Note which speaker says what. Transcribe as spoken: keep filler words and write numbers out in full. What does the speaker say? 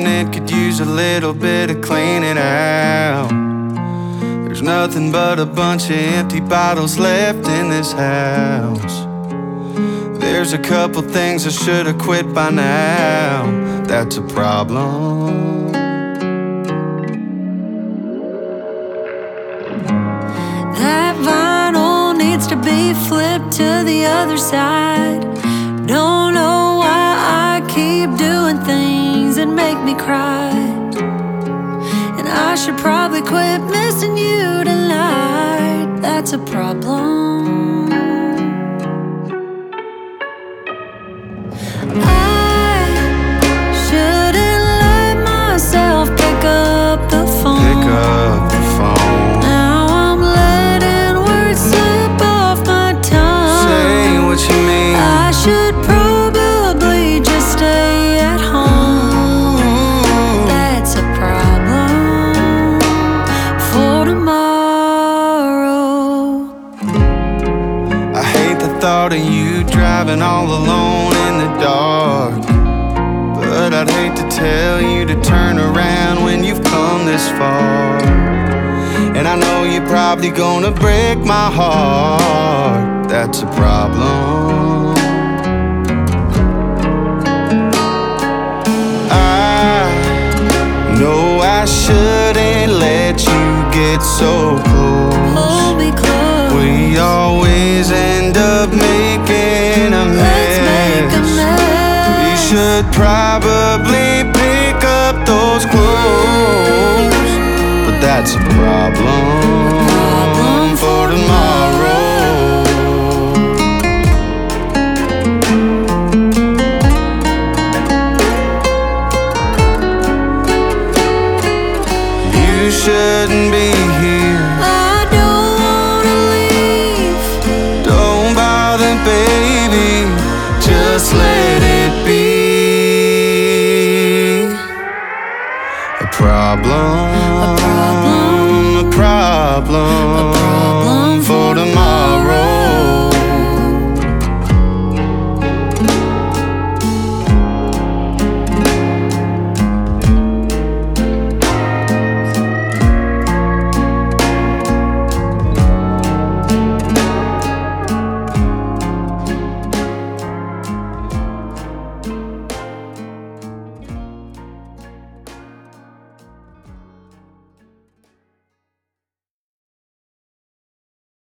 Speaker 1: and it could use a little bit of cleaning out. There's nothing but a bunch of empty bottles left in this house. There's a couple things I should have quit by now. That's a problem.
Speaker 2: That vinyl needs to be flipped to the other side. Don't know why I keep doing things that make me cry. And I should probably quit missing you tonight. That's a problem. I shouldn't let myself pick up the phone.
Speaker 1: Pick up the phone.
Speaker 2: Now I'm letting words slip off my tongue.
Speaker 1: Say what you mean.
Speaker 2: I should probably just stay at home. That's a problem for tomorrow.
Speaker 1: I hate the thought of you driving all alone in the dark, but I'd hate to tell you to turn around when you've come this far. And I know you're probably gonna break my heart. That's a problem. I know I shouldn't let you get so close.
Speaker 2: Hold me close.
Speaker 1: We always end up making a
Speaker 2: Let's make a
Speaker 1: mess.
Speaker 2: mess.
Speaker 1: We should probably pick up those clothes, but that's a problem,
Speaker 2: Problem
Speaker 1: for tomorrow. You shouldn't be here.
Speaker 2: I don't wanna leave.
Speaker 1: Don't bother, baby, just let it be. A problem,
Speaker 2: A problem,
Speaker 1: a problem,
Speaker 2: a